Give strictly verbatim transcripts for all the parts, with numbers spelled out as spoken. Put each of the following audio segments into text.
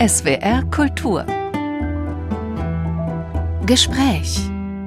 S W R Kultur Gespräch.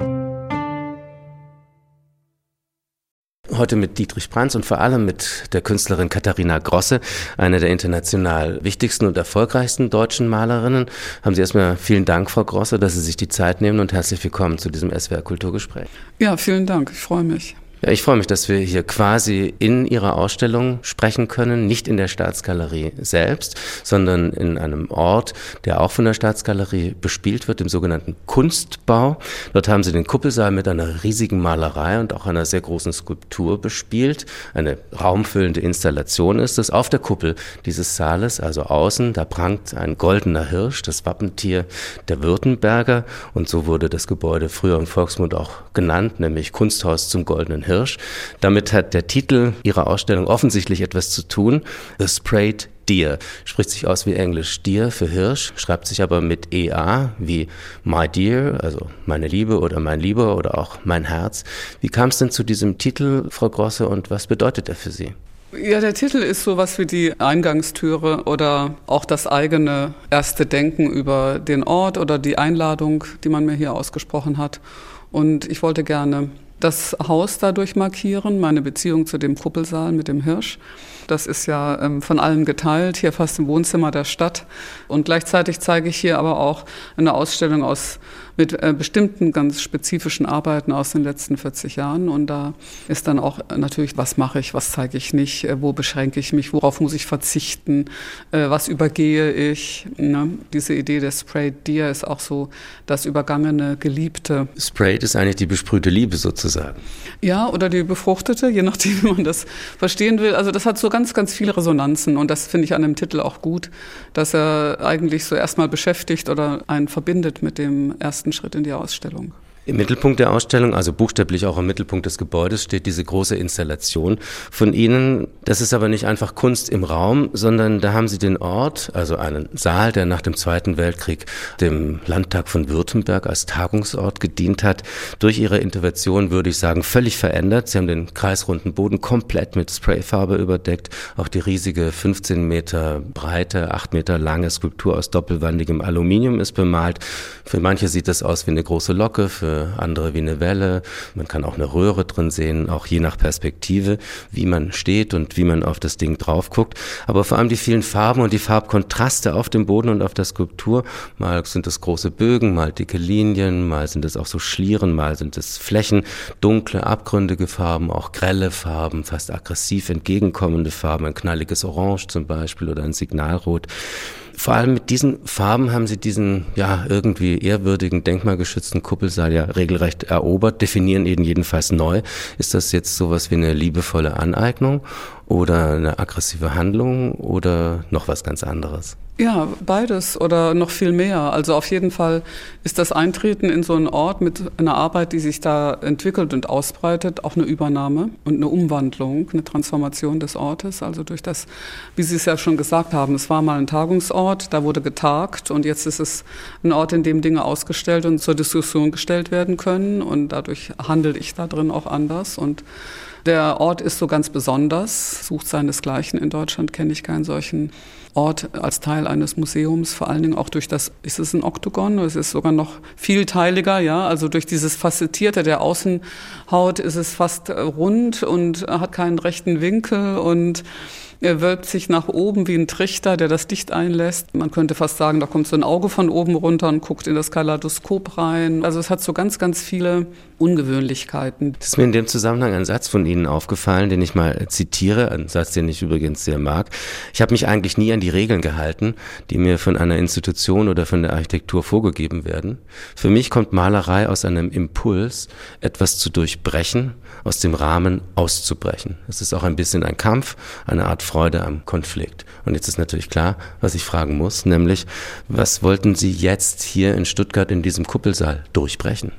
Heute mit Dietrich Brandts und vor allem mit der Künstlerin Katharina Grosse, einer der international wichtigsten und erfolgreichsten deutschen Malerinnen. Haben Sie erstmal vielen Dank, Frau Grosse, dass Sie sich die Zeit nehmen und herzlich willkommen zu diesem S W R Kulturgespräch. Ja, vielen Dank, ich freue mich. Ja, ich freue mich, dass wir hier quasi in Ihrer Ausstellung sprechen können, nicht in der Staatsgalerie selbst, sondern in einem Ort, der auch von der Staatsgalerie bespielt wird, dem sogenannten Kunstbau. Dort haben Sie den Kuppelsaal mit einer riesigen Malerei und auch einer sehr großen Skulptur bespielt. Eine raumfüllende Installation ist es. Auf der Kuppel dieses Saales, also außen, da prangt ein goldener Hirsch, das Wappentier der Württemberger. Und so wurde das Gebäude früher im Volksmund auch genannt, nämlich Kunsthaus zum goldenen Hirsch. Damit hat der Titel Ihrer Ausstellung offensichtlich etwas zu tun. The Sprayed Deer spricht sich aus wie Englisch Deer für Hirsch, schreibt sich aber mit E A wie My Dear, also meine Liebe oder mein Lieber oder auch mein Herz. Wie kam es denn zu diesem Titel, Frau Grosse, und was bedeutet er für Sie? Ja, der Titel ist sowas wie die Eingangstüre oder auch das eigene erste Denken über den Ort oder die Einladung, die man mir hier ausgesprochen hat. Und ich wollte gerne das Haus dadurch markieren, meine Beziehung zu dem Kuppelsaal mit dem Hirsch. Das ist ja ähm, von allen geteilt, hier fast im Wohnzimmer der Stadt. Und gleichzeitig zeige ich hier aber auch eine Ausstellung aus mit äh, bestimmten ganz spezifischen Arbeiten aus den letzten vierzig Jahren. Und da ist dann auch natürlich, was mache ich, was zeige ich nicht, äh, wo beschränke ich mich, worauf muss ich verzichten, äh, was übergehe ich. Ne? Diese Idee der Sprayed Deer ist auch so das übergangene Geliebte. Sprayed ist eigentlich die besprühte Liebe sozusagen. Ja, oder die befruchtete, je nachdem, wie man das verstehen will. Also das hat so ganz, ganz viele Resonanzen und das finde ich an dem Titel auch gut, dass er eigentlich so erstmal beschäftigt oder einen verbindet mit dem ersten Schritt in die Ausstellung. Im Mittelpunkt der Ausstellung, also buchstäblich auch im Mittelpunkt des Gebäudes, steht diese große Installation von Ihnen. Das ist aber nicht einfach Kunst im Raum, sondern da haben Sie den Ort, also einen Saal, der nach dem Zweiten Weltkrieg dem Landtag von Württemberg als Tagungsort gedient hat, durch Ihre Intervention, würde ich sagen, völlig verändert. Sie haben den kreisrunden Boden komplett mit Sprayfarbe überdeckt. Auch die riesige fünfzehn Meter breite, acht Meter lange Skulptur aus doppelwandigem Aluminium ist bemalt. Für manche sieht das aus wie eine große Locke, für andere wie eine Welle. Man kann auch eine Röhre drin sehen, auch je nach Perspektive, wie man steht und wie man auf das Ding drauf guckt. Aber vor allem die vielen Farben und die Farbkontraste auf dem Boden und auf der Skulptur. Mal sind es große Bögen, mal dicke Linien, mal sind es auch so Schlieren, mal sind es Flächen, dunkle, abgründige Farben, auch grelle Farben, fast aggressiv entgegenkommende Farben, ein knalliges Orange zum Beispiel oder ein Signalrot. Vor allem mit diesen Farben haben Sie diesen ja irgendwie ehrwürdigen, denkmalgeschützten Kuppelsaal ja regelrecht erobert, definieren ihn jedenfalls neu. Ist das jetzt sowas wie eine liebevolle Aneignung oder eine aggressive Handlung oder noch was ganz anderes? Ja, beides oder noch viel mehr. Also auf jeden Fall ist das Eintreten in so einen Ort mit einer Arbeit, die sich da entwickelt und ausbreitet, auch eine Übernahme und eine Umwandlung, eine Transformation des Ortes. Also durch das, wie Sie es ja schon gesagt haben, es war mal ein Tagungsort, da wurde getagt und jetzt ist es ein Ort, in dem Dinge ausgestellt und zur Diskussion gestellt werden können und dadurch handle ich da drin auch anders und der Ort ist so ganz besonders, sucht seinesgleichen. In Deutschland kenne ich keinen solchen Ort als Teil eines Museums, vor allen Dingen auch durch das, ist es ein Oktogon, es ist sogar noch vielteiliger, ja, also durch dieses Facettierte der Außenhaut ist es fast rund und hat keinen rechten Winkel und er wölbt sich nach oben wie ein Trichter, der das Licht einlässt. Man könnte fast sagen, da kommt so ein Auge von oben runter und guckt in das Kaleidoskop rein. Also es hat so ganz, ganz viele Ungewöhnlichkeiten. Das ist mir in dem Zusammenhang ein Satz von Ihnen aufgefallen, den ich mal zitiere, ein Satz, den ich übrigens sehr mag. Ich habe mich eigentlich nie an die Regeln gehalten, die mir von einer Institution oder von der Architektur vorgegeben werden. Für mich kommt Malerei aus einem Impuls, etwas zu durchbrechen, aus dem Rahmen auszubrechen. Es ist auch ein bisschen ein Kampf, eine Art Freude am Konflikt. Und jetzt ist natürlich klar, was ich fragen muss, nämlich, was wollten Sie jetzt hier in Stuttgart in diesem Kuppelsaal durchbrechen?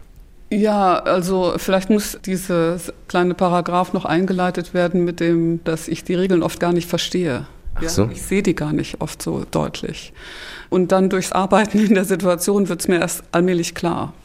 Ja, also vielleicht muss dieses kleine Paragraph noch eingeleitet werden mit dem, dass ich die Regeln oft gar nicht verstehe. Ach so. Ja, ich sehe die gar nicht oft so deutlich. Und dann durchs Arbeiten in der Situation wird es mir erst allmählich klar.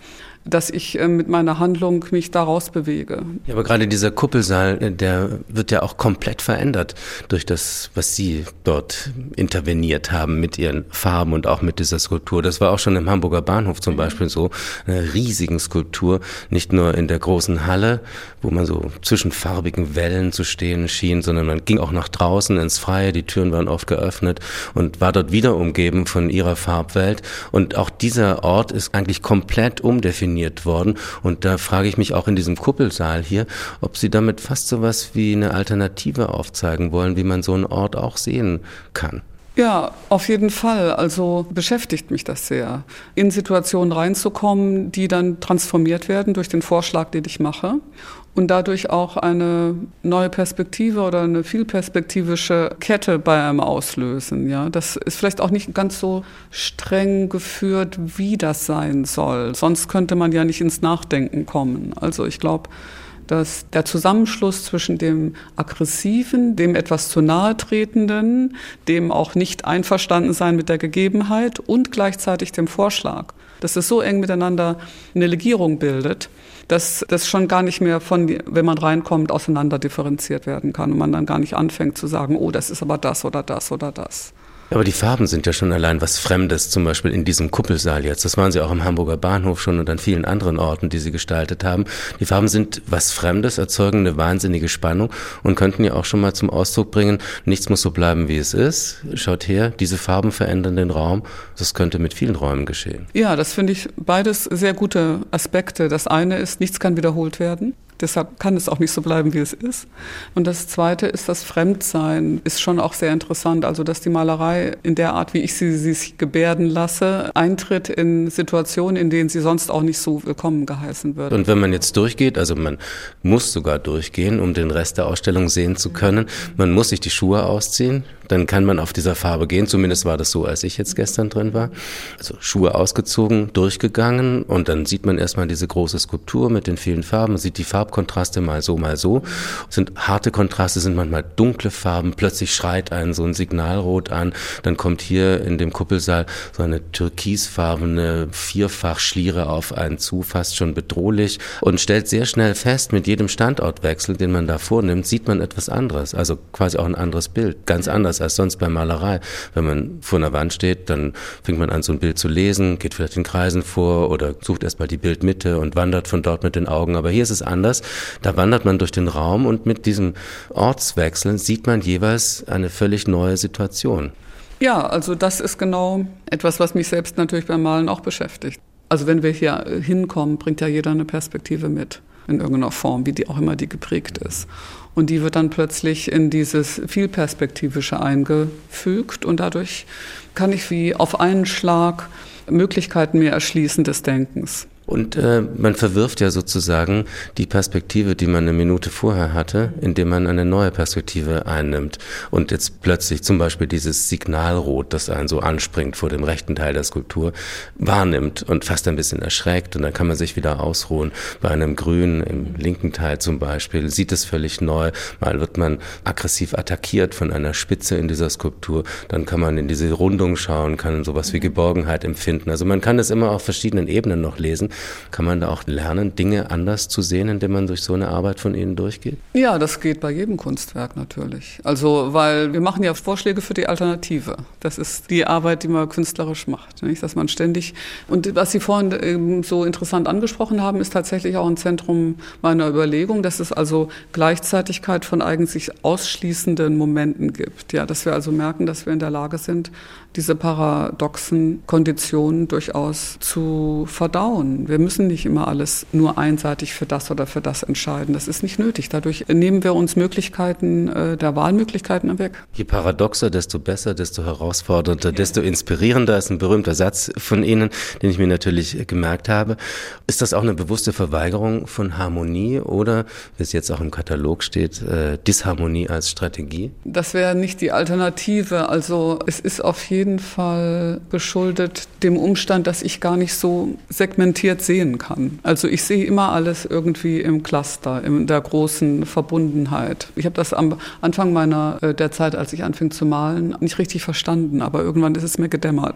dass ich äh, mit meiner Handlung mich daraus bewege. Ja, aber gerade dieser Kuppelsaal, der wird ja auch komplett verändert durch das, was Sie dort interveniert haben mit Ihren Farben und auch mit dieser Skulptur. Das war auch schon im Hamburger Bahnhof zum Beispiel so, eine riesigen Skulptur, nicht nur in der großen Halle, wo man so zwischen farbigen Wellen zu stehen schien, sondern man ging auch nach draußen ins Freie, die Türen waren oft geöffnet und war dort wieder umgeben von ihrer Farbwelt. Und auch dieser Ort ist eigentlich komplett umdefiniert worden. Und da frage ich mich auch in diesem Kuppelsaal hier, ob Sie damit fast so was wie eine Alternative aufzeigen wollen, wie man so einen Ort auch sehen kann. Ja, auf jeden Fall. Also beschäftigt mich das sehr, in Situationen reinzukommen, die dann transformiert werden durch den Vorschlag, den ich mache und dadurch auch eine neue Perspektive oder eine vielperspektivische Kette bei einem auslösen. Ja, das ist vielleicht auch nicht ganz so streng geführt, wie das sein soll. Sonst könnte man ja nicht ins Nachdenken kommen. Also ich glaube, dass der Zusammenschluss zwischen dem Aggressiven, dem etwas zu nahe tretenden, dem auch nicht einverstanden sein mit der Gegebenheit und gleichzeitig dem Vorschlag, dass es so eng miteinander eine Legierung bildet, dass das schon gar nicht mehr von, wenn man reinkommt, auseinander differenziert werden kann und man dann gar nicht anfängt zu sagen, oh, das ist aber das oder das oder das. Aber die Farben sind ja schon allein was Fremdes, zum Beispiel in diesem Kuppelsaal jetzt. Das waren Sie auch im Hamburger Bahnhof schon und an vielen anderen Orten, die Sie gestaltet haben. Die Farben sind was Fremdes, erzeugen eine wahnsinnige Spannung und könnten ja auch schon mal zum Ausdruck bringen, nichts muss so bleiben, wie es ist. Schaut her, diese Farben verändern den Raum. Das könnte mit vielen Räumen geschehen. Ja, das finde ich beides sehr gute Aspekte. Das eine ist, nichts kann wiederholt werden. Deshalb kann es auch nicht so bleiben, wie es ist. Und das Zweite ist, das Fremdsein ist schon auch sehr interessant. Also, dass die Malerei in der Art, wie ich sie, sie sich gebärden lasse, eintritt in Situationen, in denen sie sonst auch nicht so willkommen geheißen wird. Und wenn man jetzt durchgeht, also man muss sogar durchgehen, um den Rest der Ausstellung sehen zu können, man muss sich die Schuhe ausziehen, dann kann man auf dieser Farbe gehen. Zumindest war das so, als ich jetzt gestern drin war. Also Schuhe ausgezogen, durchgegangen und dann sieht man erstmal diese große Skulptur mit den vielen Farben, man sieht die Farbkontraste mal so, mal so. Sind harte Kontraste, sind manchmal dunkle Farben, plötzlich schreit einen so ein Signalrot an, dann kommt hier in dem Kuppelsaal so eine türkisfarbene Vierfachschliere auf einen zu, fast schon bedrohlich und stellt sehr schnell fest, mit jedem Standortwechsel, den man da vornimmt, sieht man etwas anderes, also quasi auch ein anderes Bild, ganz anders als sonst bei Malerei. Wenn man vor einer Wand steht, dann fängt man an, so ein Bild zu lesen, geht vielleicht in Kreisen vor oder sucht erstmal die Bildmitte und wandert von dort mit den Augen. Aber hier ist es anders. Da wandert man durch den Raum und mit diesem Ortswechseln sieht man jeweils eine völlig neue Situation. Ja, also das ist genau etwas, was mich selbst natürlich beim Malen auch beschäftigt. Also wenn wir hier hinkommen, bringt ja jeder eine Perspektive mit, in irgendeiner Form, wie die auch immer die geprägt ist. Und die wird dann plötzlich in dieses Vielperspektivische eingefügt und dadurch kann ich wie auf einen Schlag Möglichkeiten mir erschließen des Denkens. Und äh, man verwirft ja sozusagen die Perspektive, die man eine Minute vorher hatte, indem man eine neue Perspektive einnimmt. Und jetzt plötzlich zum Beispiel dieses Signalrot, das einen so anspringt vor dem rechten Teil der Skulptur, wahrnimmt und fast ein bisschen erschreckt. Und dann kann man sich wieder ausruhen. Bei einem Grün im linken Teil zum Beispiel sieht es völlig neu. Mal wird man aggressiv attackiert von einer Spitze in dieser Skulptur. Dann kann man in diese Rundung schauen, kann sowas wie Geborgenheit empfinden. Also man kann das immer auf verschiedenen Ebenen noch lesen. Kann man da auch lernen, Dinge anders zu sehen, indem man durch so eine Arbeit von Ihnen durchgeht? Ja, das geht bei jedem Kunstwerk natürlich. Also, weil wir machen ja Vorschläge für die Alternative. Das ist die Arbeit, die man künstlerisch macht, nicht? Dass man ständig, und was Sie vorhin eben so interessant angesprochen haben, ist tatsächlich auch ein Zentrum meiner Überlegung, dass es also Gleichzeitigkeit von eigentlich ausschließenden Momenten gibt. Ja, dass wir also merken, dass wir in der Lage sind, diese paradoxen Konditionen durchaus zu verdauen. Wir müssen nicht immer alles nur einseitig für das oder für das entscheiden. Das ist nicht nötig. Dadurch nehmen wir uns Möglichkeiten äh, der Wahlmöglichkeiten weg. Je paradoxer, desto besser, desto herausfordernder, ja. Desto inspirierender ist ein berühmter Satz von Ihnen, den ich mir natürlich gemerkt habe. Ist das auch eine bewusste Verweigerung von Harmonie oder, wie es jetzt auch im Katalog steht, äh, Disharmonie als Strategie? Das wäre nicht die Alternative. Also es ist auf jeden Fall geschuldet dem Umstand, dass ich gar nicht so segmentiert sehen kann. Also ich sehe immer alles irgendwie im Cluster, in der großen Verbundenheit. Ich habe das am Anfang meiner der Zeit, als ich anfing zu malen, nicht richtig verstanden, aber irgendwann ist es mir gedämmert.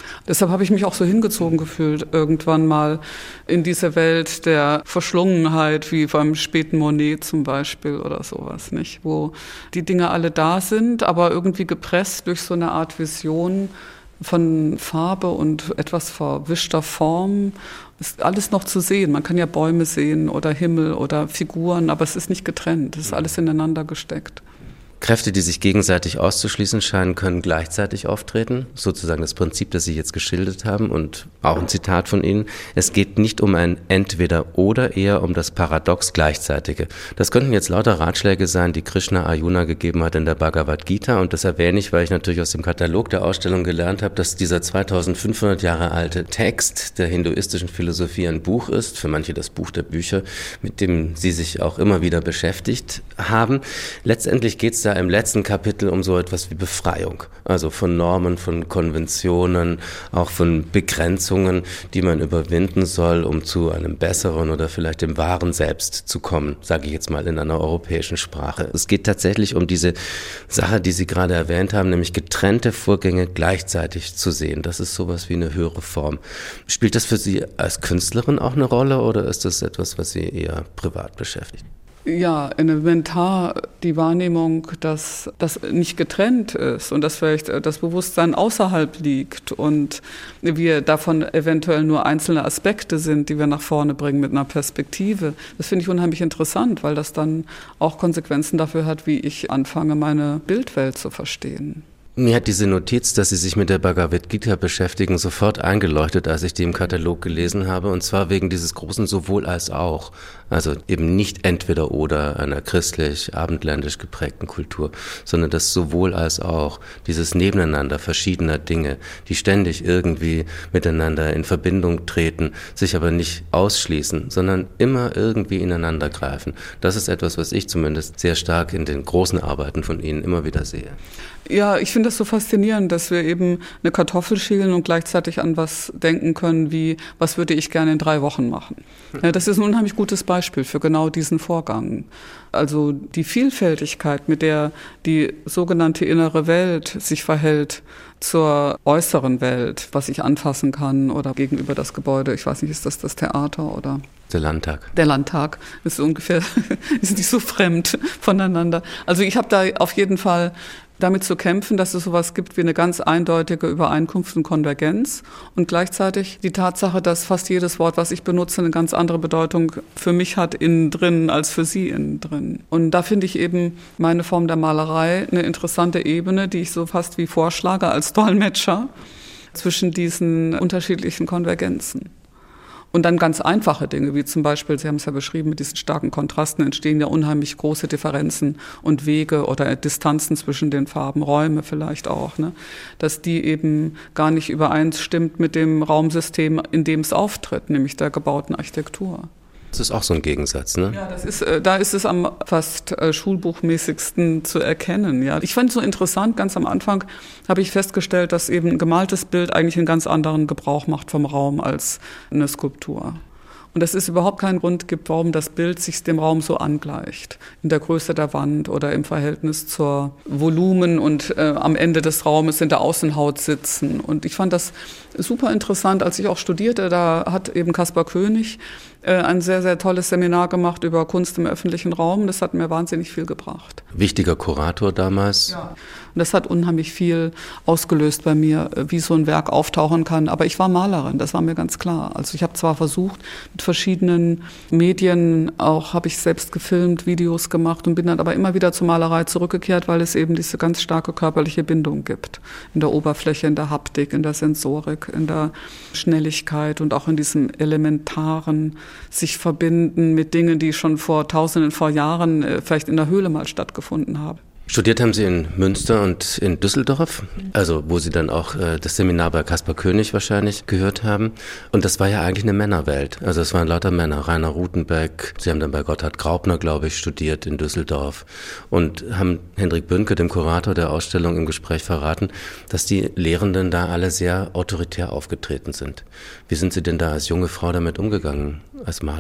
Deshalb habe ich mich auch so hingezogen gefühlt, irgendwann mal in diese Welt der Verschlungenheit, wie beim späten Monet zum Beispiel oder sowas, nicht? Wo die Dinge alle da sind, aber irgendwie gepresst durch so eine Art Vision von Farbe und etwas verwischter Form. Ist alles noch zu sehen. Man kann ja Bäume sehen oder Himmel oder Figuren, aber es ist nicht getrennt. Es ist alles ineinander gesteckt. Kräfte, die sich gegenseitig auszuschließen scheinen, können gleichzeitig auftreten. Sozusagen das Prinzip, das Sie jetzt geschildert haben und auch ein Zitat von Ihnen. Es geht nicht um ein Entweder-Oder, eher um das Paradox Gleichzeitige. Das könnten jetzt lauter Ratschläge sein, die Krishna Arjuna gegeben hat in der Bhagavad Gita. Und das erwähne ich, weil ich natürlich aus dem Katalog der Ausstellung gelernt habe, dass dieser zweitausendfünfhundert Jahre alte Text der hinduistischen Philosophie ein Buch ist, für manche das Buch der Bücher, mit dem Sie sich auch immer wieder beschäftigt haben. Letztendlich geht es da im letzten Kapitel um so etwas wie Befreiung, also von Normen, von Konventionen, auch von Begrenzungen, die man überwinden soll, um zu einem besseren oder vielleicht dem wahren Selbst zu kommen, sage ich jetzt mal in einer europäischen Sprache. Es geht tatsächlich um diese Sache, die Sie gerade erwähnt haben, nämlich getrennte Vorgänge gleichzeitig zu sehen. Das ist sowas wie eine höhere Form. Spielt das für Sie als Künstlerin auch eine Rolle oder ist das etwas, was Sie eher privat beschäftigt? Ja, elementar die Wahrnehmung, dass das nicht getrennt ist und dass vielleicht das Bewusstsein außerhalb liegt und wir davon eventuell nur einzelne Aspekte sind, die wir nach vorne bringen mit einer Perspektive. Das finde ich unheimlich interessant, weil das dann auch Konsequenzen dafür hat, wie ich anfange, meine Bildwelt zu verstehen. Mir hat diese Notiz, dass Sie sich mit der Bhagavad Gita beschäftigen, sofort eingeleuchtet, als ich die im Katalog gelesen habe. Und zwar wegen dieses großen Sowohl als auch. Also eben nicht entweder oder einer christlich, abendländisch geprägten Kultur, sondern das Sowohl als auch, dieses Nebeneinander verschiedener Dinge, die ständig irgendwie miteinander in Verbindung treten, sich aber nicht ausschließen, sondern immer irgendwie ineinander greifen. Das ist etwas, was ich zumindest sehr stark in den großen Arbeiten von Ihnen immer wieder sehe. Ja, ich finde das so faszinierend, dass wir eben eine Kartoffel schälen und gleichzeitig an was denken können, wie, was würde ich gerne in drei Wochen machen. Ja, das ist ein unheimlich gutes Beispiel für genau diesen Vorgang. Also die Vielfältigkeit, mit der die sogenannte innere Welt sich verhält zur äußeren Welt, was ich anfassen kann oder gegenüber das Gebäude, ich weiß nicht, ist das das Theater oder... Der Landtag. Der Landtag ist ungefähr, ist nicht so fremd voneinander. Also ich habe da auf jeden Fall damit zu kämpfen, dass es sowas gibt wie eine ganz eindeutige Übereinkunft und Konvergenz und gleichzeitig die Tatsache, dass fast jedes Wort, was ich benutze, eine ganz andere Bedeutung für mich hat innen drin als für Sie innen drin. Und da finde ich eben meine Form der Malerei eine interessante Ebene, die ich so fast wie vorschlage als Dolmetscher zwischen diesen unterschiedlichen Konvergenzen. Und dann ganz einfache Dinge, wie zum Beispiel, Sie haben es ja beschrieben, mit diesen starken Kontrasten entstehen ja unheimlich große Differenzen und Wege oder Distanzen zwischen den Farben, Räume vielleicht auch, ne? Dass die eben gar nicht übereinstimmt mit dem Raumsystem, in dem es auftritt, nämlich der gebauten Architektur. Das ist auch so ein Gegensatz, ne? Ja, das ist, da ist es am fast schulbuchmäßigsten zu erkennen. Ja, ich fand es so interessant, ganz am Anfang habe ich festgestellt, dass eben ein gemaltes Bild eigentlich einen ganz anderen Gebrauch macht vom Raum als eine Skulptur. Und dass es überhaupt keinen Grund gibt, warum das Bild sich dem Raum so angleicht. In der Größe der Wand oder im Verhältnis zur Volumen und äh, am Ende des Raumes in der Außenhaut sitzen. Und ich fand das super interessant, als ich auch studierte. Da hat eben Caspar Koenig äh, ein sehr, sehr tolles Seminar gemacht über Kunst im öffentlichen Raum. Das hat mir wahnsinnig viel gebracht. Wichtiger Kurator damals. Ja. Und das hat unheimlich viel ausgelöst bei mir, wie so ein Werk auftauchen kann. Aber ich war Malerin, das war mir ganz klar. Also ich habe zwar versucht, mit verschiedenen Medien, auch habe ich selbst gefilmt, Videos gemacht und bin dann aber immer wieder zur Malerei zurückgekehrt, weil es eben diese ganz starke körperliche Bindung gibt. In der Oberfläche, in der Haptik, in der Sensorik, in der Schnelligkeit und auch in diesem elementaren sich verbinden mit Dingen, die schon vor Tausenden vor Jahren vielleicht in der Höhle mal stattgefunden haben. Studiert haben Sie in Münster und in Düsseldorf, also wo Sie dann auch äh, das Seminar bei Caspar Koenig wahrscheinlich gehört haben. Und das war ja eigentlich eine Männerwelt. Also es waren lauter Männer. Rainer Rutenbeck, Sie haben dann bei Gotthard Graupner, glaube ich, studiert in Düsseldorf und haben Hendrik Bünke, dem Kurator der Ausstellung, im Gespräch verraten, dass die Lehrenden da alle sehr autoritär aufgetreten sind. Wie sind Sie denn da als junge Frau damit umgegangen, als Malerin?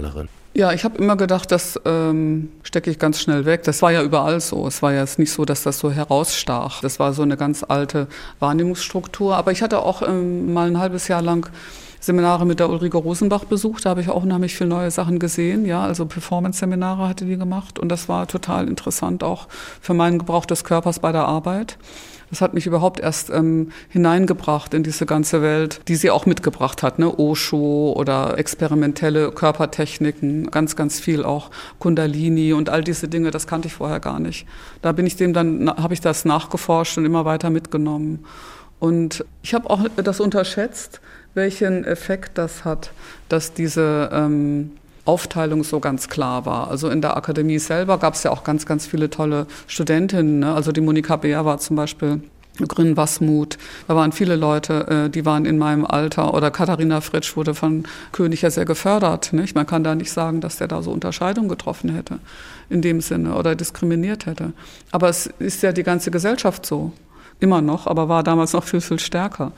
Ja, ich habe immer gedacht, das ähm, stecke ich ganz schnell weg. Das war ja überall so. Es war ja jetzt nicht so, dass das so herausstach. Das war so eine ganz alte Wahrnehmungsstruktur. Aber ich hatte auch ähm, mal ein halbes Jahr lang Seminare mit der Ulrike Rosenbach besucht. Da habe ich auch unheimlich viele neue Sachen gesehen. Ja, also Performance-Seminare hatte die gemacht. Und das war total interessant, auch für meinen Gebrauch des Körpers bei der Arbeit. Das hat mich überhaupt erst ähm, hineingebracht in diese ganze Welt, die sie auch mitgebracht hat, ne? Osho oder experimentelle Körpertechniken, ganz, ganz viel auch Kundalini und all diese Dinge, das kannte ich vorher gar nicht. Da bin ich dem dann, habe ich das nachgeforscht und immer weiter mitgenommen. Und ich habe auch das unterschätzt, welchen Effekt das hat, dass diese ähm, Aufteilung so ganz klar war. Also in der Akademie selber gab es ja auch ganz, ganz viele tolle Studentinnen. Ne? Also die Monika Beer war zum Beispiel, Grün Wasmuth, da waren viele Leute, die waren in meinem Alter. Oder Katharina Fritsch wurde von König ja sehr gefördert. Nicht? Man kann da nicht sagen, dass der da so Unterscheidungen getroffen hätte in dem Sinne oder diskriminiert hätte. Aber es ist ja die ganze Gesellschaft so, immer noch, aber war damals noch viel, viel stärker.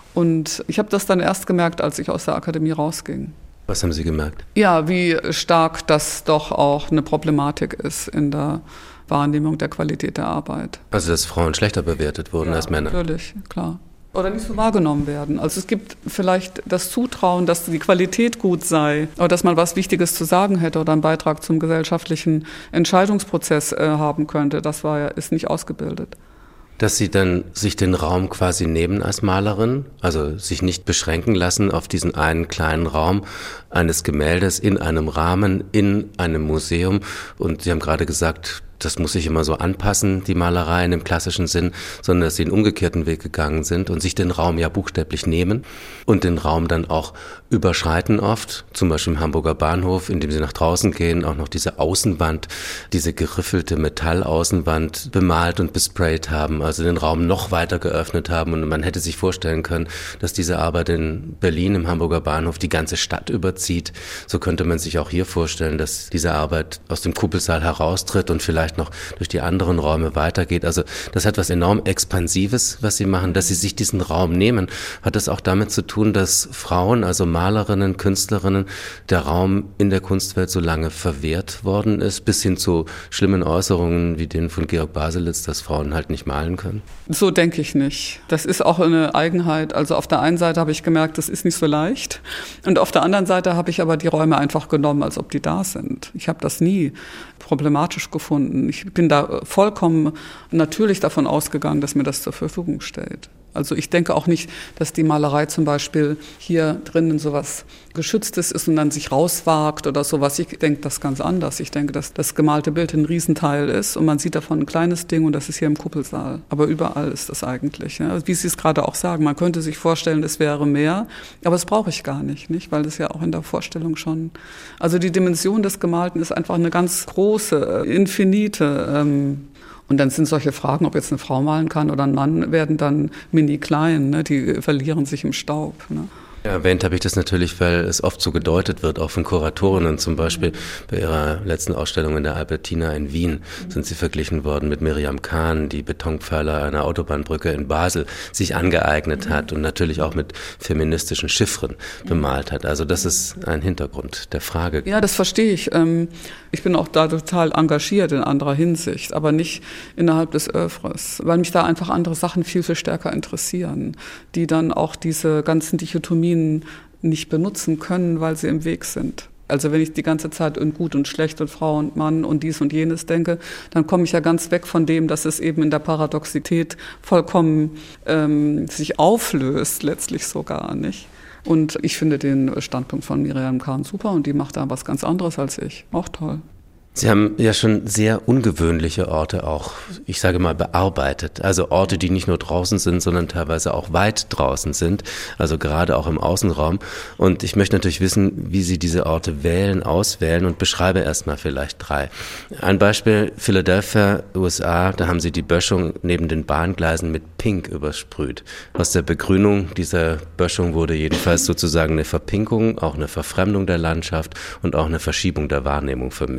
Und ich habe das dann erst gemerkt, als ich aus der Akademie rausging. Was haben Sie gemerkt? Ja, wie stark das doch auch eine Problematik ist in der Wahrnehmung der Qualität der Arbeit. Also dass Frauen schlechter bewertet wurden ja, als Männer? Natürlich, klar. Oder nicht so wahrgenommen werden. Also es gibt vielleicht das Zutrauen, dass die Qualität gut sei oder dass man was Wichtiges zu sagen hätte oder einen Beitrag zum gesellschaftlichen Entscheidungsprozess äh, haben könnte. Das war ja, ist nicht ausgebildet. Dass Sie dann sich den Raum quasi nehmen als Malerin, also sich nicht beschränken lassen auf diesen einen kleinen Raum eines Gemäldes in einem Rahmen, in einem Museum. Und Sie haben gerade gesagt, das muss sich immer so anpassen, die Malerei in dem klassischen Sinn, sondern dass Sie einen umgekehrten Weg gegangen sind und sich den Raum ja buchstäblich nehmen und den Raum dann auch überschreiten oft, zum Beispiel im Hamburger Bahnhof, indem Sie nach draußen gehen, auch noch diese Außenwand, diese geriffelte Metallaußenwand bemalt und besprayt haben, also den Raum noch weiter geöffnet haben und man hätte sich vorstellen können, dass diese Arbeit in Berlin im Hamburger Bahnhof die ganze Stadt überzieht. So könnte man sich auch hier vorstellen, dass diese Arbeit aus dem Kuppelsaal heraustritt und vielleicht noch durch die anderen Räume weitergeht. Also das hat was enorm Expansives, was Sie machen, dass Sie sich diesen Raum nehmen. Hat das auch damit zu tun, dass Frauen, also Malerinnen, Künstlerinnen, der Raum in der Kunstwelt so lange verwehrt worden ist, bis hin zu schlimmen Äußerungen wie denen von Georg Baselitz, dass Frauen halt nicht malen können? So denke ich nicht. Das ist auch eine Eigenheit. Also auf der einen Seite habe ich gemerkt, das ist nicht so leicht. Und auf der anderen Seite habe ich aber die Räume einfach genommen, als ob die da sind. Ich habe das nie problematisch gefunden. Ich bin da vollkommen natürlich davon ausgegangen, dass mir das zur Verfügung steht. Also ich denke auch nicht, dass die Malerei zum Beispiel hier drinnen sowas Geschütztes ist und dann sich rauswagt oder sowas. Ich denke das ganz anders. Ich denke, dass das gemalte Bild ein Riesenteil ist und man sieht davon ein kleines Ding und das ist hier im Kuppelsaal. Aber überall ist das eigentlich. Ne? Wie Sie es gerade auch sagen, man könnte sich vorstellen, es wäre mehr, aber das brauche ich gar nicht, nicht, weil das ja auch in der Vorstellung schon... Also die Dimension des Gemalten ist einfach eine ganz große, infinite... Ähm, Und dann sind solche Fragen, ob jetzt eine Frau malen kann oder ein Mann, werden dann mini klein, ne? Die verlieren sich im Staub. Ne? Ja, erwähnt habe ich das natürlich, weil es oft so gedeutet wird, auch von Kuratorinnen zum Beispiel. Bei ihrer letzten Ausstellung in der Albertina in Wien sind sie verglichen worden mit Miriam Kahn, die Betonpfeiler einer Autobahnbrücke in Basel sich angeeignet hat und natürlich auch mit feministischen Chiffren bemalt hat. Also das ist ein Hintergrund der Frage. Ja, das verstehe ich. Ich bin auch da total engagiert in anderer Hinsicht, aber nicht innerhalb des Œuvres, weil mich da einfach andere Sachen viel, viel stärker interessieren, die dann auch diese ganzen Dichotomien nicht benutzen können, weil sie im Weg sind. Also wenn ich die ganze Zeit in gut und schlecht und Frau und Mann und dies und jenes denke, dann komme ich ja ganz weg von dem, dass es eben in der Paradoxität vollkommen ähm, sich auflöst, letztlich sogar, nicht? Und ich finde den Standpunkt von Miriam Kahn super und die macht da was ganz anderes als ich. Auch toll. Sie haben ja schon sehr ungewöhnliche Orte auch, ich sage mal, bearbeitet. Also Orte, die nicht nur draußen sind, sondern teilweise auch weit draußen sind. Also gerade auch im Außenraum. Und ich möchte natürlich wissen, wie Sie diese Orte wählen, auswählen und beschreibe erstmal vielleicht drei. Ein Beispiel, Philadelphia, U S A, da haben Sie die Böschung neben den Bahngleisen mit Pink übersprüht. Aus der Begrünung dieser Böschung wurde jedenfalls sozusagen eine Verpinkung, auch eine Verfremdung der Landschaft und auch eine Verschiebung der Wahrnehmung für mich. Oder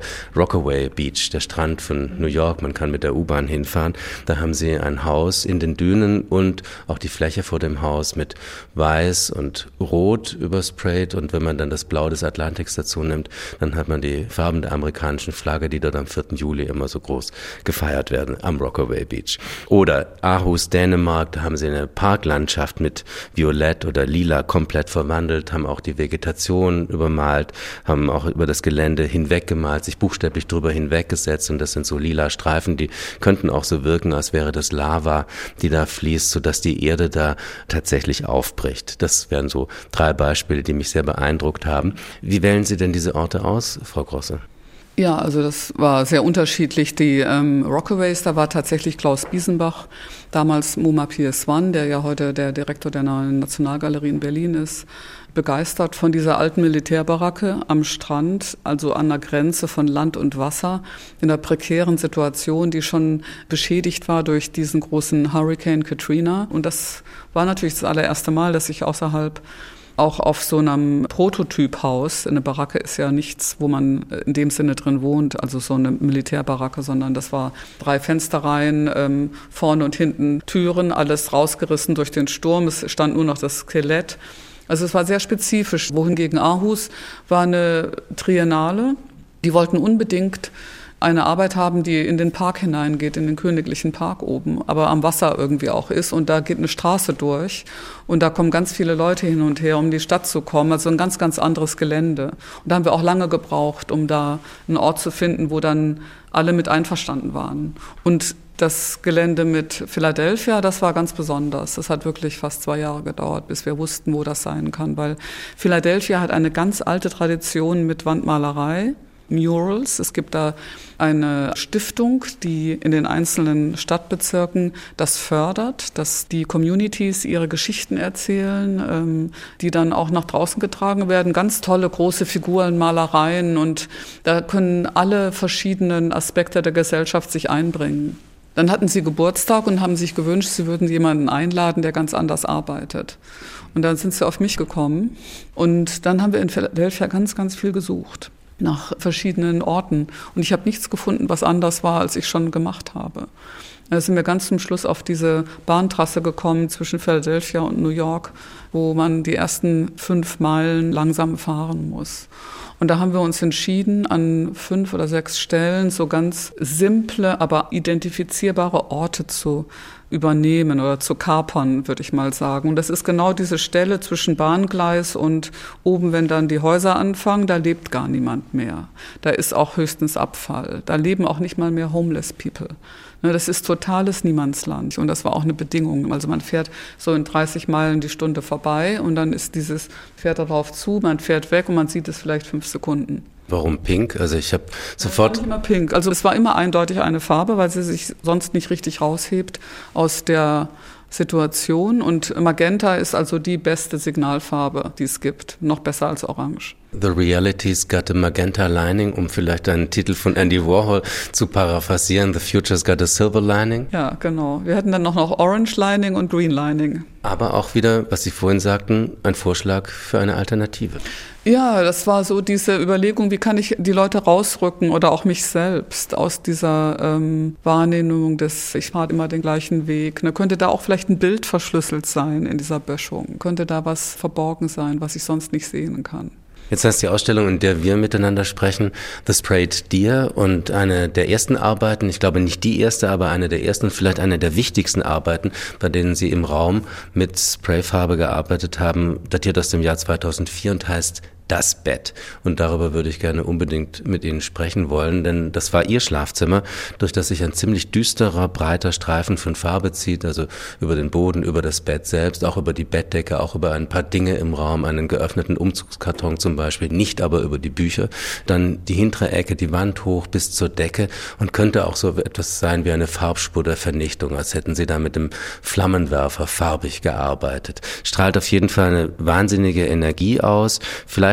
Rockaway Beach, der Strand von New York. Man kann mit der U-Bahn hinfahren. Da haben sie ein Haus in den Dünen und auch die Fläche vor dem Haus mit Weiß und Rot übersprayt. Und wenn man dann das Blau des Atlantiks dazu nimmt, dann hat man die Farben der amerikanischen Flagge, die dort am vierten Juli immer so groß gefeiert werden, am Rockaway Beach. Oder Aarhus, Dänemark, da haben sie eine Parklandschaft mit Violett oder Lila komplett verwandelt, haben auch die Vegetation übermalt, haben auch über das Gelände hinweggemalt, sich buchstäblich drüber hinweggesetzt, und das sind so lila Streifen, die könnten auch so wirken, als wäre das Lava, die da fließt, sodass die Erde da tatsächlich aufbricht. Das wären so drei Beispiele, die mich sehr beeindruckt haben. Wie wählen Sie denn diese Orte aus, Frau Grosse? Ja, also das war sehr unterschiedlich. Die ähm, Rockaways, da war tatsächlich Klaus Biesenbach, damals MoMA P S eins, der ja heute der Direktor der Neuen Nationalgalerie in Berlin ist, begeistert von dieser alten Militärbaracke am Strand, also an der Grenze von Land und Wasser, in einer prekären Situation, die schon beschädigt war durch diesen großen Hurricane Katrina. Und das war natürlich das allererste Mal, dass ich außerhalb auch auf so einem Prototyphaus, eine Baracke ist ja nichts, wo man in dem Sinne drin wohnt, also so eine Militärbaracke, sondern das war drei Fensterreihen, ähm, vorne und hinten Türen, alles rausgerissen durch den Sturm, es stand nur noch das Skelett. Also es war sehr spezifisch, wohingegen Aarhus war eine Triennale, die wollten unbedingt eine Arbeit haben, die in den Park hineingeht, in den Königlichen Park oben, aber am Wasser irgendwie auch ist. Und da geht eine Straße durch und da kommen ganz viele Leute hin und her, um in die Stadt zu kommen. Also ein ganz, ganz anderes Gelände. Und da haben wir auch lange gebraucht, um da einen Ort zu finden, wo dann alle mit einverstanden waren. Und das Gelände mit Philadelphia, das war ganz besonders. Das hat wirklich fast zwei Jahre gedauert, bis wir wussten, wo das sein kann. Weil Philadelphia hat eine ganz alte Tradition mit Wandmalerei. Murals. Es gibt da eine Stiftung, die in den einzelnen Stadtbezirken das fördert, dass die Communities ihre Geschichten erzählen, ähm, die dann auch nach draußen getragen werden. Ganz tolle große Figuren, Malereien, und da können alle verschiedenen Aspekte der Gesellschaft sich einbringen. Dann hatten sie Geburtstag und haben sich gewünscht, sie würden jemanden einladen, der ganz anders arbeitet. Und dann sind sie auf mich gekommen und dann haben wir in Philadelphia ganz, ganz viel gesucht nach verschiedenen Orten. Und ich habe nichts gefunden, was anders war, als ich schon gemacht habe. Da sind wir ganz zum Schluss auf diese Bahntrasse gekommen zwischen Philadelphia und New York, wo man die ersten fünf Meilen langsam fahren muss. Und da haben wir uns entschieden, an fünf oder sechs Stellen so ganz simple, aber identifizierbare Orte zu übernehmen oder zu kapern, würde ich mal sagen. Und das ist genau diese Stelle zwischen Bahngleis und oben, wenn dann die Häuser anfangen, da lebt gar niemand mehr. Da ist auch höchstens Abfall. Da leben auch nicht mal mehr Homeless People. Das ist totales Niemandsland. Und das war auch eine Bedingung. Also man fährt so in dreißig Meilen die Stunde vorbei und dann ist dieses, fährt darauf zu, man fährt weg und man sieht es vielleicht fünf Sekunden. Warum pink? Also ich habe sofort... Es war immer pink. Also es war immer eindeutig eine Farbe, weil sie sich sonst nicht richtig raushebt aus der Situation. Und Magenta ist also die beste Signalfarbe, die es gibt. Noch besser als Orange. The reality's got a magenta lining, um vielleicht einen Titel von Andy Warhol zu paraphrasieren. The future's got a silver lining. Ja, genau. Wir hatten dann noch, noch Orange Lining und Green Lining. Aber auch wieder, was Sie vorhin sagten, ein Vorschlag für eine Alternative. Ja, das war so diese Überlegung, wie kann ich die Leute rausrücken oder auch mich selbst aus dieser ähm, Wahrnehmung des, ich fahre immer den gleichen Weg. Ne? Könnte da auch vielleicht ein Bild verschlüsselt sein in dieser Böschung? Könnte da was verborgen sein, was ich sonst nicht sehen kann? Jetzt heißt die Ausstellung, in der wir miteinander sprechen, The Sprayed Deer, und eine der ersten Arbeiten, ich glaube nicht die erste, aber eine der ersten und vielleicht eine der wichtigsten Arbeiten, bei denen Sie im Raum mit Sprayfarbe gearbeitet haben, datiert aus dem Jahr zweitausendvier und heißt Das Bett. Und darüber würde ich gerne unbedingt mit Ihnen sprechen wollen, denn das war Ihr Schlafzimmer, durch das sich ein ziemlich düsterer, breiter Streifen von Farbe zieht, also über den Boden, über das Bett selbst, auch über die Bettdecke, auch über ein paar Dinge im Raum, einen geöffneten Umzugskarton zum Beispiel, nicht aber über die Bücher. Dann die hintere Ecke, die Wand hoch bis zur Decke, und könnte auch so etwas sein wie eine Farbspur der Vernichtung, als hätten Sie da mit dem Flammenwerfer farbig gearbeitet. Strahlt auf jeden Fall eine wahnsinnige Energie aus, vielleicht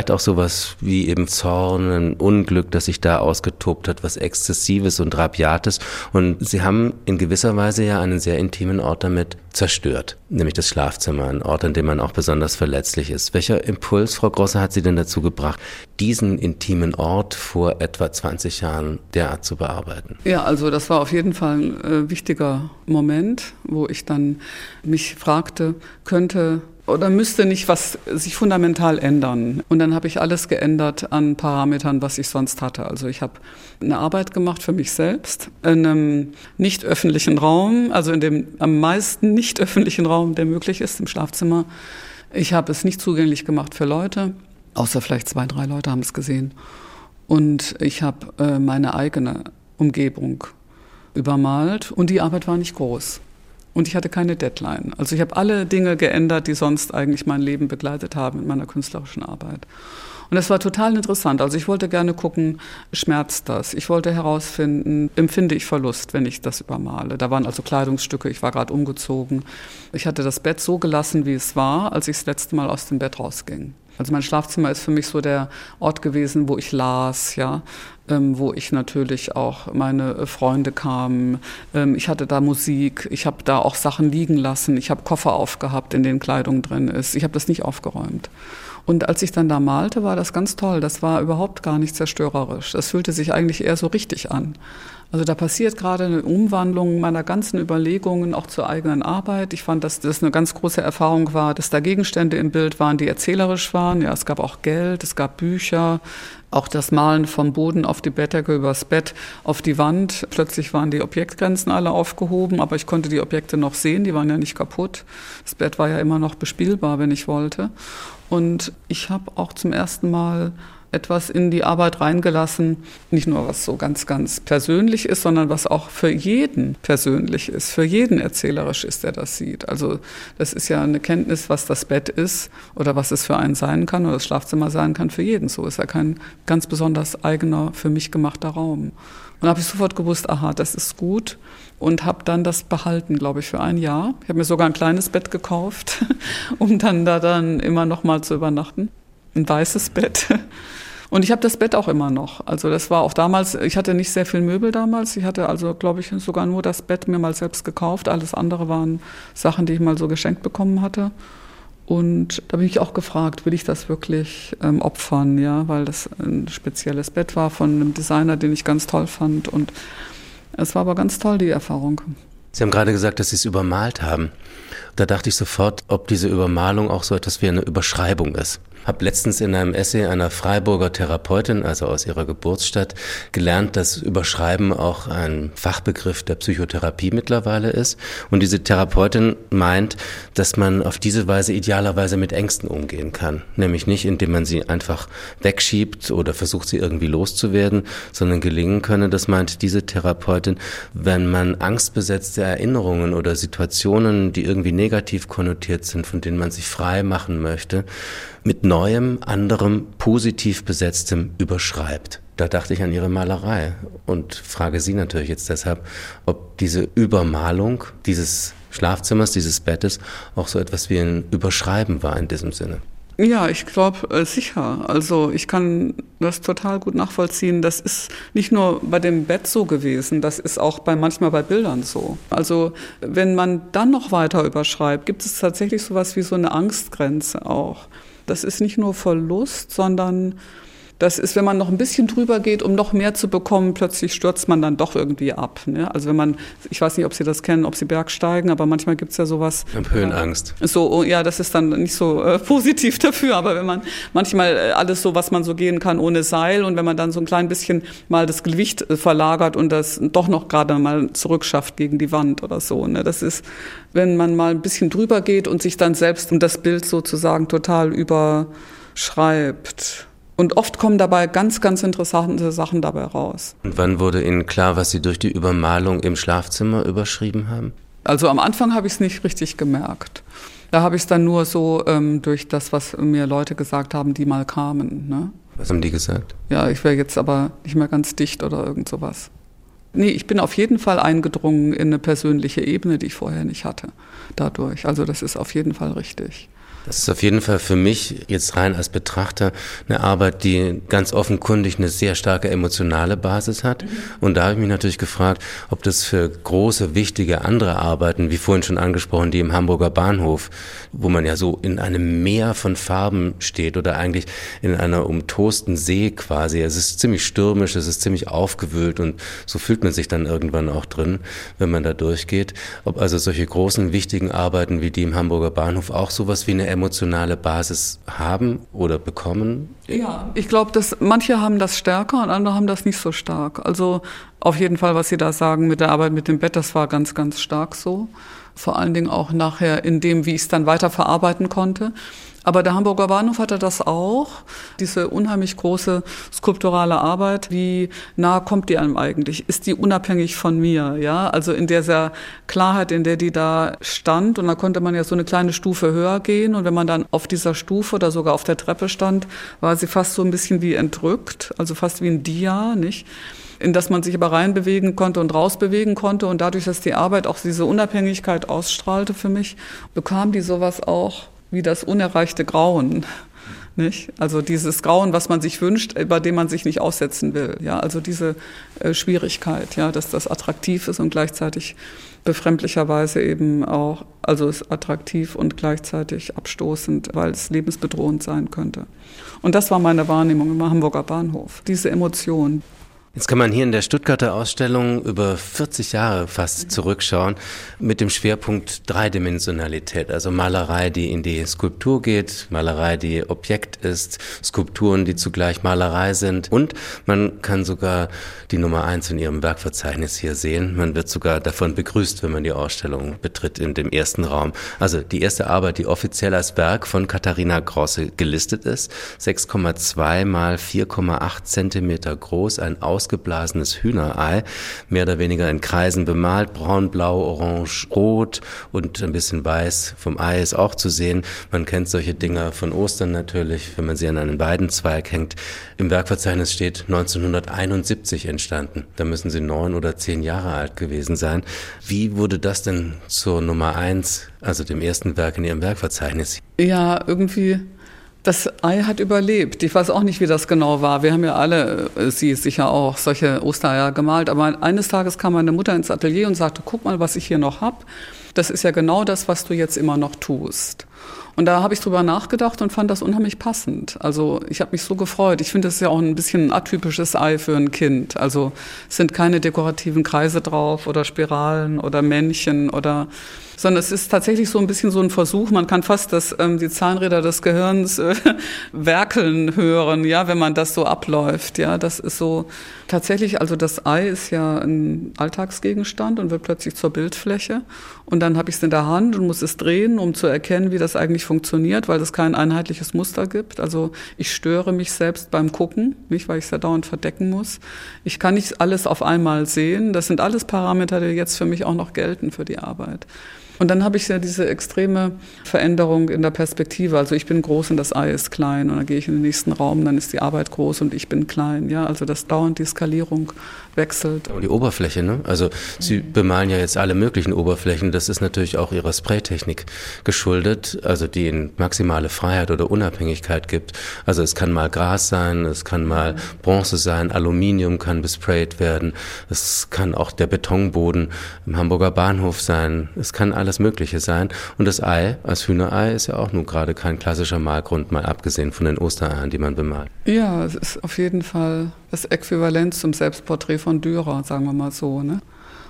vielleicht auch sowas wie eben Zorn, ein Unglück, das sich da ausgetobt hat, was Exzessives und Rabiates. Und Sie haben in gewisser Weise ja einen sehr intimen Ort damit zerstört, nämlich das Schlafzimmer, ein Ort, an dem man auch besonders verletzlich ist. Welcher Impuls, Frau Grosse, hat Sie denn dazu gebracht, diesen intimen Ort vor etwa zwanzig Jahren derart zu bearbeiten? Ja, also das war auf jeden Fall ein äh, wichtiger Moment, wo ich dann mich fragte, könnte oder müsste nicht was sich fundamental ändern. Und dann habe ich alles geändert an Parametern, was ich sonst hatte. Also ich habe eine Arbeit gemacht für mich selbst in einem nicht öffentlichen Raum, also in dem am meisten nicht öffentlichen Raum, der möglich ist, im Schlafzimmer. Ich habe es nicht zugänglich gemacht für Leute, außer vielleicht zwei, drei Leute haben es gesehen. Und ich habe äh, meine eigene Umgebung übermalt und die Arbeit war nicht groß. Und ich hatte keine Deadline. Also ich habe alle Dinge geändert, die sonst eigentlich mein Leben begleitet haben in meiner künstlerischen Arbeit. Und das war total interessant. Also ich wollte gerne gucken, schmerzt das? Ich wollte herausfinden, empfinde ich Verlust, wenn ich das übermale? Da waren also Kleidungsstücke, ich war gerade umgezogen. Ich hatte das Bett so gelassen, wie es war, als ich das letzte Mal aus dem Bett rausging. Also mein Schlafzimmer ist für mich so der Ort gewesen, wo ich las, ja, ähm, wo ich natürlich auch meine Freunde kamen. Ähm, ich hatte da Musik, ich habe da auch Sachen liegen lassen, ich habe Koffer aufgehabt, in denen Kleidung drin ist. Ich habe das nicht aufgeräumt. Und als ich dann da malte, war das ganz toll. Das war überhaupt gar nicht zerstörerisch. Das fühlte sich eigentlich eher so richtig an. Also da passiert gerade eine Umwandlung meiner ganzen Überlegungen auch zur eigenen Arbeit. Ich fand, dass das eine ganz große Erfahrung war, dass da Gegenstände im Bild waren, die erzählerisch waren. Ja, es gab auch Geld, es gab Bücher, auch das Malen vom Boden auf die Bettdecke, übers Bett, auf die Wand. Plötzlich waren die Objektgrenzen alle aufgehoben, aber ich konnte die Objekte noch sehen, die waren ja nicht kaputt. Das Bett war ja immer noch bespielbar, wenn ich wollte. Und ich habe auch zum ersten Mal etwas in die Arbeit reingelassen, nicht nur was so ganz, ganz persönlich ist, sondern was auch für jeden persönlich ist, für jeden erzählerisch ist, der das sieht. Also das ist ja eine Kenntnis, was das Bett ist oder was es für einen sein kann oder das Schlafzimmer sein kann für jeden. So ist ja kein ganz besonders eigener, für mich gemachter Raum. Und da habe ich sofort gewusst, aha, das ist gut und habe dann das behalten, glaube ich, für ein Jahr. Ich habe mir sogar ein kleines Bett gekauft, um dann da dann immer noch mal zu übernachten. Ein weißes Bett. Und ich habe das Bett auch immer noch. Also das war auch damals, ich hatte nicht sehr viel Möbel damals. Ich hatte also, glaube ich, sogar nur das Bett mir mal selbst gekauft. Alles andere waren Sachen, die ich mal so geschenkt bekommen hatte. Und da bin ich auch gefragt, will ich das wirklich ähm, opfern, ja, weil das ein spezielles Bett war von einem Designer, den ich ganz toll fand. Und es war aber ganz toll, die Erfahrung. Sie haben gerade gesagt, dass Sie es übermalt haben. Da dachte ich sofort, ob diese Übermalung auch so etwas wie eine Überschreibung ist. Ich habe letztens in einem Essay einer Freiburger Therapeutin, also aus ihrer Geburtsstadt, gelernt, dass Überschreiben auch ein Fachbegriff der Psychotherapie mittlerweile ist. Und diese Therapeutin meint, dass man auf diese Weise idealerweise mit Ängsten umgehen kann. Nämlich nicht, indem man sie einfach wegschiebt oder versucht, sie irgendwie loszuwerden, sondern gelingen könne, das meint diese Therapeutin, wenn man angstbesetzte Erinnerungen oder Situationen, die irgendwie negativ konnotiert sind, von denen man sich frei machen möchte, mit neuem, anderem, positiv besetztem überschreibt. Da dachte ich an Ihre Malerei und frage Sie natürlich jetzt deshalb, ob diese Übermalung dieses Schlafzimmers, dieses Bettes auch so etwas wie ein Überschreiben war in diesem Sinne. Ja, ich glaube äh, sicher. Also ich kann das total gut nachvollziehen. Das ist nicht nur bei dem Bett so gewesen, das ist auch bei manchmal bei Bildern so. Also wenn man dann noch weiter überschreibt, gibt es tatsächlich sowas wie so eine Angstgrenze auch. Das ist nicht nur Verlust, sondern das ist, wenn man noch ein bisschen drüber geht, um noch mehr zu bekommen, plötzlich stürzt man dann doch irgendwie ab. Ne? Also wenn man, ich weiß nicht, ob Sie das kennen, ob Sie Bergsteigen, aber manchmal gibt es ja sowas. Ich habe Höhenangst. So, ja, das ist dann nicht so äh, positiv dafür, aber wenn man manchmal äh, alles so, was man so gehen kann ohne Seil und wenn man dann so ein klein bisschen mal das Gewicht äh, verlagert und das doch noch gerade mal zurückschafft gegen die Wand oder so. Ne? Das ist, wenn man mal ein bisschen drüber geht und sich dann selbst um das Bild sozusagen total überschreibt. Und oft kommen dabei ganz, ganz interessante Sachen dabei raus. Und wann wurde Ihnen klar, was Sie durch die Übermalung im Schlafzimmer überschrieben haben? Also am Anfang habe ich es nicht richtig gemerkt. Da habe ich es dann nur so ähm, durch das, was mir Leute gesagt haben, die mal kamen. Ne? Was haben die gesagt? Ja, ich wäre jetzt aber nicht mehr ganz dicht oder irgend sowas. Nee, ich bin auf jeden Fall eingedrungen in eine persönliche Ebene, die ich vorher nicht hatte, dadurch. Also das ist auf jeden Fall richtig. Das ist auf jeden Fall für mich jetzt rein als Betrachter eine Arbeit, die ganz offenkundig eine sehr starke emotionale Basis hat. Und da habe ich mich natürlich gefragt, ob das für große, wichtige andere Arbeiten, wie vorhin schon angesprochen, die im Hamburger Bahnhof, wo man ja so in einem Meer von Farben steht oder eigentlich in einer umtosten See quasi. Es ist ziemlich stürmisch, es ist ziemlich aufgewühlt und so fühlt man sich dann irgendwann auch drin, wenn man da durchgeht. Ob also solche großen, wichtigen Arbeiten wie die im Hamburger Bahnhof auch sowas wie eine emotionale Basis haben oder bekommen? Ja, ich glaube, dass manche haben das stärker und andere haben das nicht so stark. Also auf jeden Fall, was Sie da sagen mit der Arbeit mit dem Bett, das war ganz, ganz stark so. Vor allen Dingen auch nachher in dem, wie ich es dann weiter verarbeiten konnte. Aber der Hamburger Bahnhof hatte das auch, diese unheimlich große skulpturale Arbeit. Wie nah kommt die einem eigentlich? Ist die unabhängig von mir? Ja, also in dieser Klarheit, in der die da stand. Und da konnte man ja so eine kleine Stufe höher gehen. Und wenn man dann auf dieser Stufe oder sogar auf der Treppe stand, war sie fast so ein bisschen wie entrückt, also fast wie ein Dia, nicht? In das man sich aber reinbewegen konnte und rausbewegen konnte. Und dadurch, dass die Arbeit auch diese Unabhängigkeit ausstrahlte für mich, bekam die sowas auch wie das unerreichte Grauen, nicht? Also dieses Grauen, was man sich wünscht, über dem man sich nicht aussetzen will. Ja, also diese äh, Schwierigkeit, ja, dass das attraktiv ist und gleichzeitig befremdlicherweise eben auch, also es ist attraktiv und gleichzeitig abstoßend, weil es lebensbedrohend sein könnte. Und das war meine Wahrnehmung im Hamburger Bahnhof, diese Emotion. Jetzt kann man hier in der Stuttgarter Ausstellung über vierzig Jahre fast zurückschauen mit dem Schwerpunkt Dreidimensionalität, also Malerei, die in die Skulptur geht, Malerei, die Objekt ist, Skulpturen, die zugleich Malerei sind und man kann sogar die Nummer eins in ihrem Werkverzeichnis hier sehen. Man wird sogar davon begrüßt, wenn man die Ausstellung betritt in dem ersten Raum. Also die erste Arbeit, die offiziell als Werk von Katharina Grosse gelistet ist, sechs Komma zwei mal vier Komma acht Zentimeter groß, ein ausgeblasenes Hühnerei, mehr oder weniger in Kreisen bemalt, braun, blau, orange, rot und ein bisschen weiß vom Ei ist auch zu sehen. Man kennt solche Dinger von Ostern natürlich, wenn man sie an einen Weidenzweig hängt. Im Werkverzeichnis steht neunzehnhunderteinundsiebzig entstanden. Da müssen sie neun oder zehn Jahre alt gewesen sein. Wie wurde das denn zur Nummer eins, also dem ersten Werk in Ihrem Werkverzeichnis? Ja, irgendwie... Das Ei hat überlebt. Ich weiß auch nicht, wie das genau war. Wir haben ja alle, Sie sicher auch, solche Ostereier gemalt. Aber eines Tages kam meine Mutter ins Atelier und sagte, guck mal, was ich hier noch habe. Das ist ja genau das, was du jetzt immer noch tust. Und da habe ich drüber nachgedacht und fand das unheimlich passend. Also ich habe mich so gefreut. Ich finde, das ist ja auch ein bisschen ein atypisches Ei für ein Kind. Also es sind keine dekorativen Kreise drauf oder Spiralen oder Männchen oder... sondern es ist tatsächlich so ein bisschen so ein Versuch, man kann fast das, ähm, die Zahnräder des Gehirns äh, werkeln hören, ja, wenn man das so abläuft, ja, das ist so, tatsächlich, also das Ei ist ja ein Alltagsgegenstand und wird plötzlich zur Bildfläche und dann habe ich es in der Hand und muss es drehen, um zu erkennen, wie das eigentlich funktioniert, weil es kein einheitliches Muster gibt, also ich störe mich selbst beim Gucken, nicht, weil ich es ja dauernd verdecken muss, ich kann nicht alles auf einmal sehen, das sind alles Parameter, die jetzt für mich auch noch gelten für die Arbeit. Und dann habe ich ja diese extreme Veränderung in der Perspektive. Also ich bin groß und das Ei ist klein. Und dann gehe ich in den nächsten Raum, dann ist die Arbeit groß und ich bin klein. Ja, also das dauernd die Skalierung wechselt. Die Oberfläche, ne? Also Sie bemalen ja jetzt alle möglichen Oberflächen. Das ist natürlich auch Ihrer Spraytechnik geschuldet, also die Ihnen maximale Freiheit oder Unabhängigkeit gibt. Also es kann mal Gras sein, es kann mal Bronze sein, Aluminium kann besprayt werden, es kann auch der Betonboden im Hamburger Bahnhof sein, es kann alles Mögliche sein. Und das Ei als Hühnerei ist ja auch nun gerade kein klassischer Malgrund, mal abgesehen von den Ostereiern, die man bemalt. Ja, es ist auf jeden Fall das Äquivalent zum Selbstporträt von Dürer, sagen wir mal so, ne?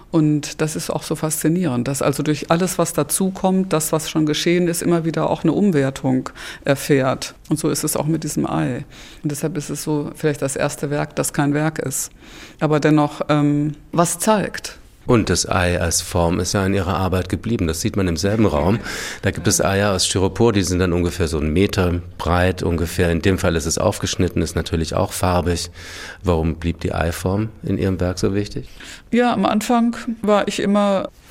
Und das ist auch so faszinierend, dass also durch alles, was dazukommt, das, was schon geschehen ist, immer wieder auch eine Umwertung erfährt. Und so ist es auch mit diesem Ei. Und deshalb ist es so vielleicht das erste Werk, das kein Werk ist, aber dennoch ähm, was zeigt. Und das Ei als Form ist ja in ihrer Arbeit geblieben. Das sieht man im selben Raum. Da gibt es Eier aus Styropor, die sind dann ungefähr so einen Meter breit ungefähr. In dem Fall ist es aufgeschnitten, ist natürlich auch farbig. Warum blieb die Eiform in Ihrem Werk so wichtig? Ja, am Anfang war ich immer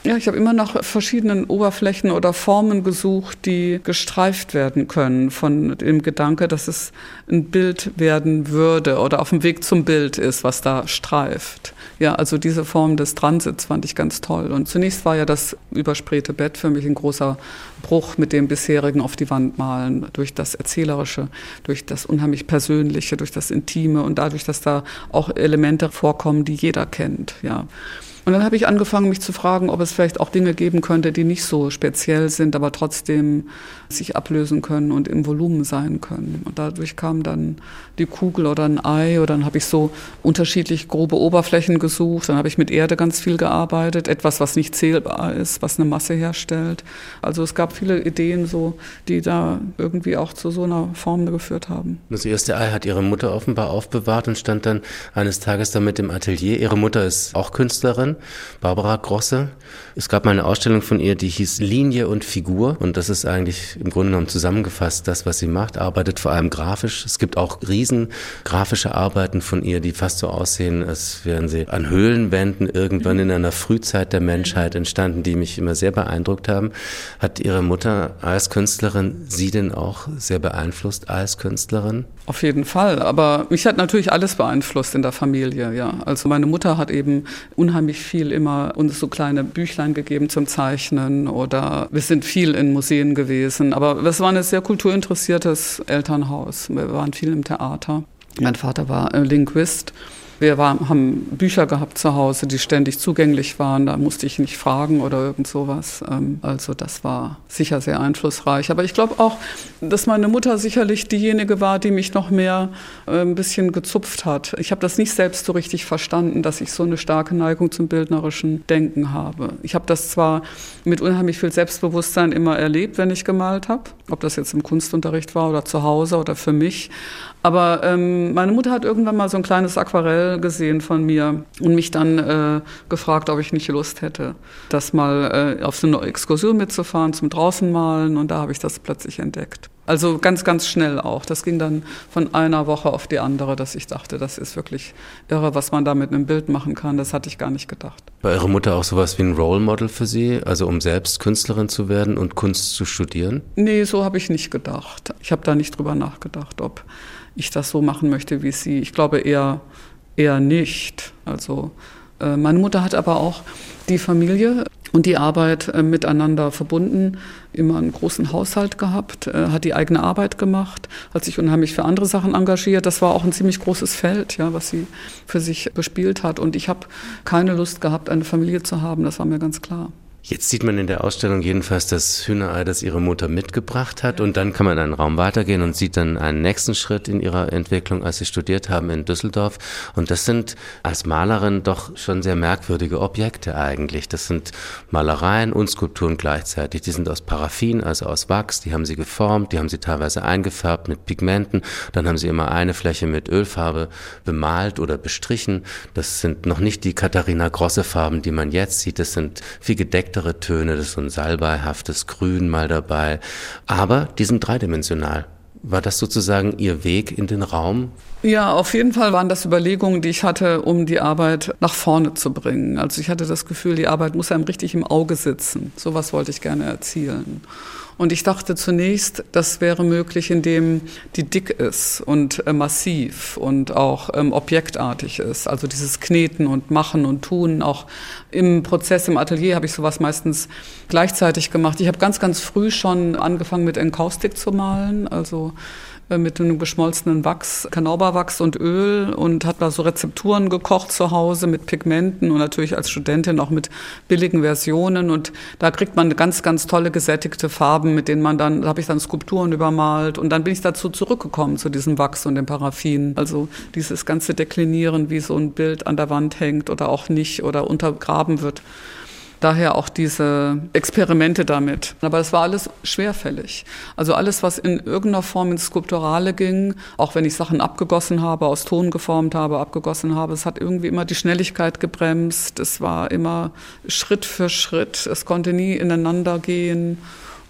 Ja, ich habe immer nach verschiedenen Oberflächen oder Formen gesucht, die gestreift werden können von dem Gedanke, dass es ein Bild werden würde oder auf dem Weg zum Bild ist, was da streift. Ja, also diese Form des Transits fand ich ganz toll. Und zunächst war ja das übersprayte Bett für mich ein großer Bruch mit dem bisherigen auf die Wand malen, durch das Erzählerische, durch das unheimlich Persönliche, durch das Intime und dadurch, dass da auch Elemente vorkommen, die jeder kennt, ja. Und dann habe ich angefangen, mich zu fragen, ob es vielleicht auch Dinge geben könnte, die nicht so speziell sind, aber trotzdem sich ablösen können und im Volumen sein können. Und dadurch kam dann die Kugel oder ein Ei, oder dann habe ich so unterschiedlich grobe Oberflächen gesucht. Dann habe ich mit Erde ganz viel gearbeitet, etwas, was nicht zählbar ist, was eine Masse herstellt. Also es gab viele Ideen, so, die da irgendwie auch zu so einer Form geführt haben. Das erste Ei hat Ihre Mutter offenbar aufbewahrt und stand dann eines Tages damit im Atelier. Ihre Mutter ist auch Künstlerin, Barbara Grosse. Es gab mal eine Ausstellung von ihr, die hieß Linie und Figur. Und das ist eigentlich im Grunde genommen zusammengefasst das, was sie macht. Arbeitet vor allem grafisch. Es gibt auch riesen grafische Arbeiten von ihr, die fast so aussehen, als wären sie an Höhlenwänden irgendwann in einer Frühzeit der Menschheit entstanden, die mich immer sehr beeindruckt haben. Hat Ihre Mutter als Künstlerin Sie denn auch sehr beeinflusst als Künstlerin? Auf jeden Fall, aber mich hat natürlich alles beeinflusst in der Familie, ja. Also meine Mutter hat eben unheimlich viel immer uns so kleine Büchlein gegeben zum Zeichnen, oder wir sind viel in Museen gewesen, aber es war ein sehr kulturinteressiertes Elternhaus. Wir waren viel im Theater. Mein Vater war Linguist. Wir waren, haben Bücher gehabt zu Hause, die ständig zugänglich waren. Da musste ich nicht fragen oder irgend sowas. Also das war sicher sehr einflussreich. Aber ich glaube auch, dass meine Mutter sicherlich diejenige war, die mich noch mehr ein bisschen gezupft hat. Ich habe das nicht selbst so richtig verstanden, dass ich so eine starke Neigung zum bildnerischen Denken habe. Ich habe das zwar mit unheimlich viel Selbstbewusstsein immer erlebt, wenn ich gemalt habe. Ob das jetzt im Kunstunterricht war oder zu Hause oder für mich. Aber ähm, meine Mutter hat irgendwann mal so ein kleines Aquarell gesehen von mir und mich dann äh, gefragt, ob ich nicht Lust hätte, das mal äh, auf so eine Exkursion mitzufahren zum Draußenmalen, und da habe ich das plötzlich entdeckt. Also ganz, ganz schnell auch. Das ging dann von einer Woche auf die andere, dass ich dachte, das ist wirklich irre, was man da mit einem Bild machen kann. Das hatte ich gar nicht gedacht. War Ihre Mutter auch sowas wie ein Role Model für Sie, also um selbst Künstlerin zu werden und Kunst zu studieren? Nee, so habe ich nicht gedacht. Ich habe da nicht drüber nachgedacht, ob ich das so machen möchte wie sie. Ich glaube eher, eher nicht. Also äh, meine Mutter hat aber auch die Familie und die Arbeit äh, miteinander verbunden, immer einen großen Haushalt gehabt, äh, hat die eigene Arbeit gemacht, hat sich unheimlich für andere Sachen engagiert. Das war auch ein ziemlich großes Feld, ja, was sie für sich bespielt hat. Und ich habe keine Lust gehabt, eine Familie zu haben, das war mir ganz klar. Jetzt sieht man in der Ausstellung jedenfalls das Hühnerei, das Ihre Mutter mitgebracht hat. Und dann kann man einen Raum weitergehen und sieht dann einen nächsten Schritt in Ihrer Entwicklung, als Sie studiert haben in Düsseldorf. Und das sind als Malerin doch schon sehr merkwürdige Objekte eigentlich. Das sind Malereien und Skulpturen gleichzeitig. Die sind aus Paraffin, also aus Wachs. Die haben Sie geformt, die haben Sie teilweise eingefärbt mit Pigmenten. Dann haben Sie immer eine Fläche mit Ölfarbe bemalt oder bestrichen. Das sind noch nicht die Katharina Grosse Farben, die man jetzt sieht. Das sind viel gedeckte Töne, das ist so ein salbeihaftes Grün mal dabei, aber die sind dreidimensional. War das sozusagen Ihr Weg in den Raum? Ja, auf jeden Fall waren das Überlegungen, die ich hatte, um die Arbeit nach vorne zu bringen. Also ich hatte das Gefühl, die Arbeit muss einem richtig im Auge sitzen. Sowas wollte ich gerne erzielen. Und ich dachte zunächst, das wäre möglich, indem die dick ist und äh, massiv und auch ähm, objektartig ist. Also dieses Kneten und Machen und Tun. Auch im Prozess im Atelier habe ich sowas meistens gleichzeitig gemacht. Ich habe ganz, ganz früh schon angefangen mit Enkaustik zu malen, also mit einem geschmolzenen Wachs, Kanauberwachs und Öl, und hat da so Rezepturen gekocht zu Hause mit Pigmenten und natürlich als Studentin auch mit billigen Versionen, und da kriegt man eine ganz, ganz tolle gesättigte Farben, mit denen man dann, da habe ich dann Skulpturen übermalt, und dann bin ich dazu zurückgekommen, zu diesem Wachs und dem Paraffin. Also dieses ganze Deklinieren, wie so ein Bild an der Wand hängt oder auch nicht oder untergraben wird. Daher auch diese Experimente damit. Aber es war alles schwerfällig. Also alles, was in irgendeiner Form ins Skulpturale ging, auch wenn ich Sachen abgegossen habe, aus Ton geformt habe, abgegossen habe, es hat irgendwie immer die Schnelligkeit gebremst. Es war immer Schritt für Schritt. Es konnte nie ineinander gehen.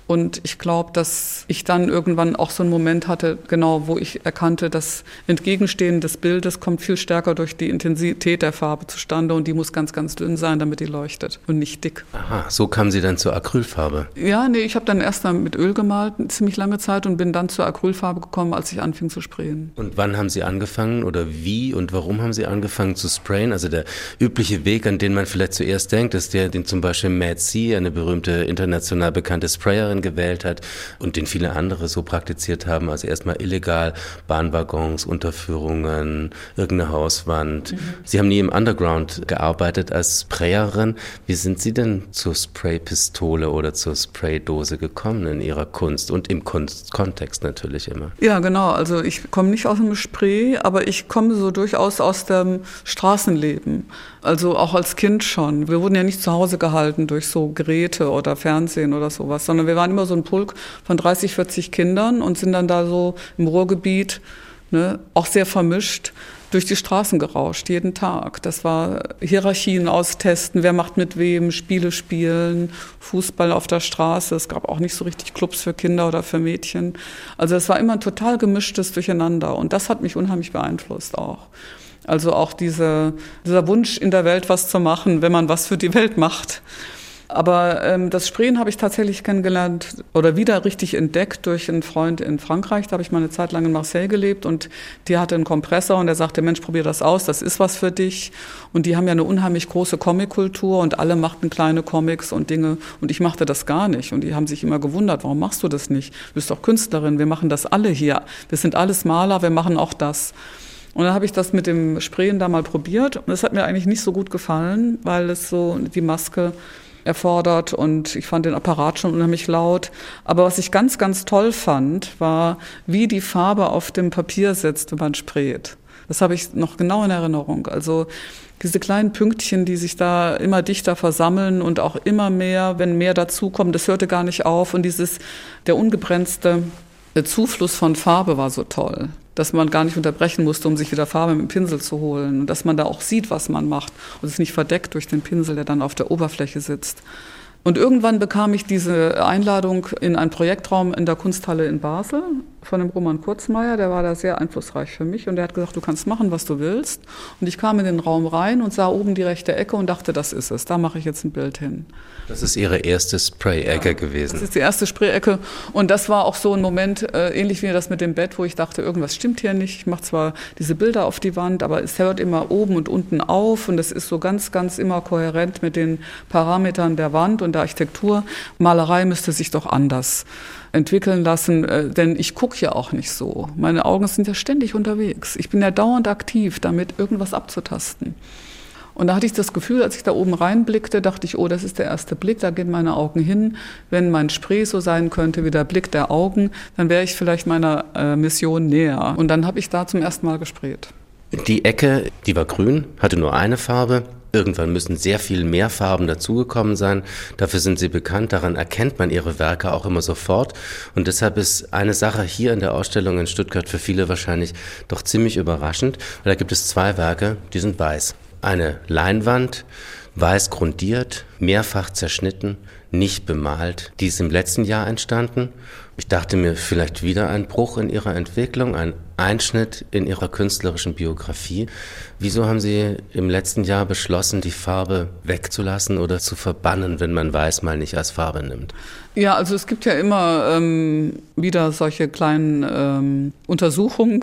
Und ich glaube, dass ich dann irgendwann auch so einen Moment hatte, genau, wo ich erkannte, das Entgegenstehen des Bildes kommt viel stärker durch die Intensität der Farbe zustande und die muss ganz, ganz dünn sein, damit die leuchtet und nicht dick. Aha, so kamen Sie dann zur Acrylfarbe? Ja, nee, ich habe dann erst mal mit Öl gemalt, eine ziemlich lange Zeit und bin dann zur Acrylfarbe gekommen, als ich anfing zu sprayen. Und wann haben Sie angefangen oder wie und warum haben Sie angefangen zu sprayen? Also der übliche Weg, an den man vielleicht zuerst denkt, ist der, den zum Beispiel Mad C, eine berühmte international bekannte Sprayerin, gewählt hat und den viele andere so praktiziert haben. Also erstmal illegal Bahnwaggons, Unterführungen, irgendeine Hauswand. Mhm. Sie haben nie im Underground gearbeitet als Sprayerin. Wie sind Sie denn zur Spraypistole oder zur Spraydose gekommen in Ihrer Kunst und im Kunstkontext natürlich immer? Ja, genau. Also ich komme nicht aus dem Spray, aber ich komme so durchaus aus dem Straßenleben. Also auch als Kind schon. Wir wurden ja nicht zu Hause gehalten durch so Geräte oder Fernsehen oder sowas, sondern wir waren immer so ein Pulk von dreißig, vierzig Kindern und sind dann da so im Ruhrgebiet, ne, auch sehr vermischt, durch die Straßen gerauscht, jeden Tag. Das war Hierarchien austesten, wer macht mit wem, Spiele spielen, Fußball auf der Straße. Es gab auch nicht so richtig Clubs für Kinder oder für Mädchen. Also es war immer ein total gemischtes Durcheinander und das hat mich unheimlich beeinflusst auch. Also auch diese, dieser Wunsch in der Welt was zu machen, wenn man was für die Welt macht. Aber ähm, das Sprayen habe ich tatsächlich kennengelernt oder wieder richtig entdeckt durch einen Freund in Frankreich. Da habe ich mal eine Zeit lang in Marseille gelebt und die hatte einen Kompressor und der sagte, Mensch, probier das aus, das ist was für dich. Und die haben ja eine unheimlich große Comic-Kultur und alle machten kleine Comics und Dinge und ich machte das gar nicht. Und die haben sich immer gewundert, warum machst du das nicht? Du bist doch Künstlerin, wir machen das alle hier. Wir sind alles Maler, wir machen auch das. Und dann habe ich das mit dem Sprayen da mal probiert und das hat mir eigentlich nicht so gut gefallen, weil es so die Maske erfordert und ich fand den Apparat schon unheimlich laut. Aber was ich ganz, ganz toll fand, war, wie die Farbe auf dem Papier sitzt, wenn man sprayt. Das habe ich noch genau in Erinnerung. Also diese kleinen Pünktchen, die sich da immer dichter versammeln und auch immer mehr, wenn mehr dazukommt, das hörte gar nicht auf. Und dieses, der ungebremste Zufluss von Farbe war so toll, dass man gar nicht unterbrechen musste, um sich wieder Farbe mit dem Pinsel zu holen. Und dass man da auch sieht, was man macht und es nicht verdeckt durch den Pinsel, der dann auf der Oberfläche sitzt. Und irgendwann bekam ich diese Einladung in einen Projektraum in der Kunsthalle in Basel von dem Roman Kurzmeier. Der war da sehr einflussreich für mich und der hat gesagt, du kannst machen, was du willst. Und ich kam in den Raum rein und sah oben die rechte Ecke und dachte, das ist es, da mache ich jetzt ein Bild hin. Das ist Ihre erste Spray-Ecke ja, gewesen? Das ist die erste Spray-Ecke und das war auch so ein Moment, äh, ähnlich wie das mit dem Bett, wo ich dachte, irgendwas stimmt hier nicht. Ich mache zwar diese Bilder auf die Wand, aber es hört immer oben und unten auf und es ist so ganz, ganz immer kohärent mit den Parametern der Wand und der Architektur. Malerei müsste sich doch anders entwickeln lassen, äh, denn ich gucke ja auch nicht so. Meine Augen sind ja ständig unterwegs. Ich bin ja dauernd aktiv, damit irgendwas abzutasten. Und da hatte ich das Gefühl, als ich da oben reinblickte, dachte ich, oh, das ist der erste Blick, da gehen meine Augen hin. Wenn mein Spray so sein könnte wie der Blick der Augen, dann wäre ich vielleicht meiner äh, Mission näher. Und dann habe ich da zum ersten Mal gesprayt. Die Ecke, die war grün, hatte nur eine Farbe. Irgendwann müssen sehr viel mehr Farben dazugekommen sein. Dafür sind sie bekannt. Daran erkennt man ihre Werke auch immer sofort. Und deshalb ist eine Sache hier in der Ausstellung in Stuttgart für viele wahrscheinlich doch ziemlich überraschend. Weil da gibt es zwei Werke, die sind weiß. Eine Leinwand, weiß grundiert, mehrfach zerschnitten, nicht bemalt. Die ist im letzten Jahr entstanden. Ich dachte mir, vielleicht wieder ein Bruch in ihrer Entwicklung, ein Einschnitt in ihrer künstlerischen Biografie. Wieso haben Sie im letzten Jahr beschlossen, die Farbe wegzulassen oder zu verbannen, wenn man Weiß mal nicht als Farbe nimmt? Ja, also es gibt ja immer ähm, wieder solche kleinen ähm, Untersuchungen,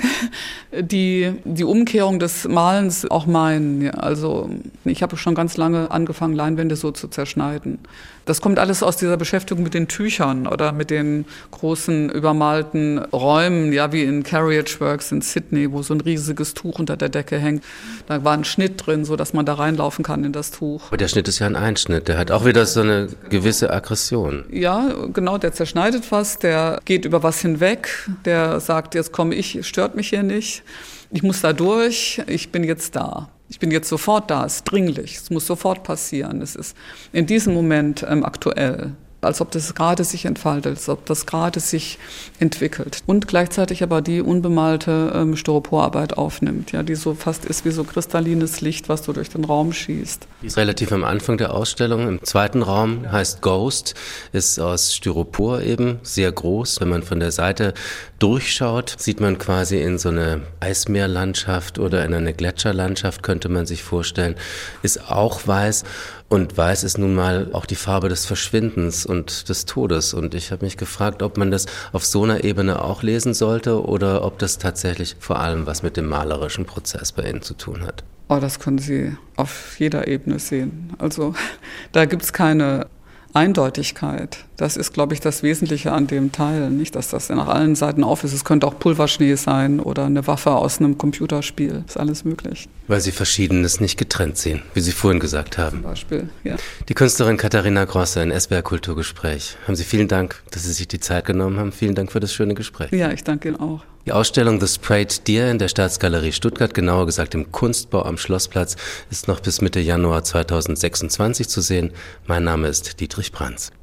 die die Umkehrung des Malens auch meinen. Ja, also ich habe schon ganz lange angefangen, Leinwände so zu zerschneiden. Das kommt alles aus dieser Beschäftigung mit den Tüchern oder mit den großen übermalten Räumen, ja, wie in Carriage Works in Sydney, wo so ein riesiges Tuch unter der Decke hängt. Da war ein Schnitt drin, so dass man da reinlaufen kann in das Tuch. Aber der Schnitt ist ja ein Einschnitt, der hat auch wieder so eine gewisse Aggression. Ja, genau, der zerschneidet was, der geht über was hinweg, der sagt, jetzt komme ich, stört mich hier nicht, ich muss da durch, ich bin jetzt da. Ich bin jetzt sofort da, es ist dringlich, es muss sofort passieren, es ist in diesem Moment ähm, aktuell. als ob das gerade sich entfaltet, als ob das gerade sich entwickelt. Und gleichzeitig aber die unbemalte ähm, Styroporarbeit aufnimmt, ja, die so fast ist wie so kristallines Licht, was so durch den Raum schießt. Die ist relativ am Anfang der Ausstellung. Im zweiten Raum heißt Ghost, ist aus Styropor eben, sehr groß. Wenn man von der Seite durchschaut, sieht man quasi in so eine Eismeerlandschaft oder in eine Gletscherlandschaft, könnte man sich vorstellen. Ist auch weiß. Und weiß ist nun mal auch die Farbe des Verschwindens und des Todes. Und ich habe mich gefragt, ob man das auf so einer Ebene auch lesen sollte oder ob das tatsächlich vor allem was mit dem malerischen Prozess bei Ihnen zu tun hat. Oh, das können Sie auf jeder Ebene sehen. Also da gibt es keine Eindeutigkeit. Das ist, glaube ich, das Wesentliche an dem Teil. Nicht, dass das nach allen Seiten auf ist. Es könnte auch Pulverschnee sein oder eine Waffe aus einem Computerspiel. Ist alles möglich. Weil Sie Verschiedenes nicht getrennt sehen, wie Sie vorhin gesagt haben. Zum Beispiel, ja. Die Künstlerin Katharina Grosse in S W R Kulturgespräch. Haben Sie vielen Dank, dass Sie sich die Zeit genommen haben. Vielen Dank für das schöne Gespräch. Ja, ich danke Ihnen auch. Die Ausstellung The Sprayed Deer in der Staatsgalerie Stuttgart, genauer gesagt im Kunstbau am Schlossplatz, ist noch bis Mitte Januar zweitausendsechsundzwanzig zu sehen. Mein Name ist Dietrich Brands.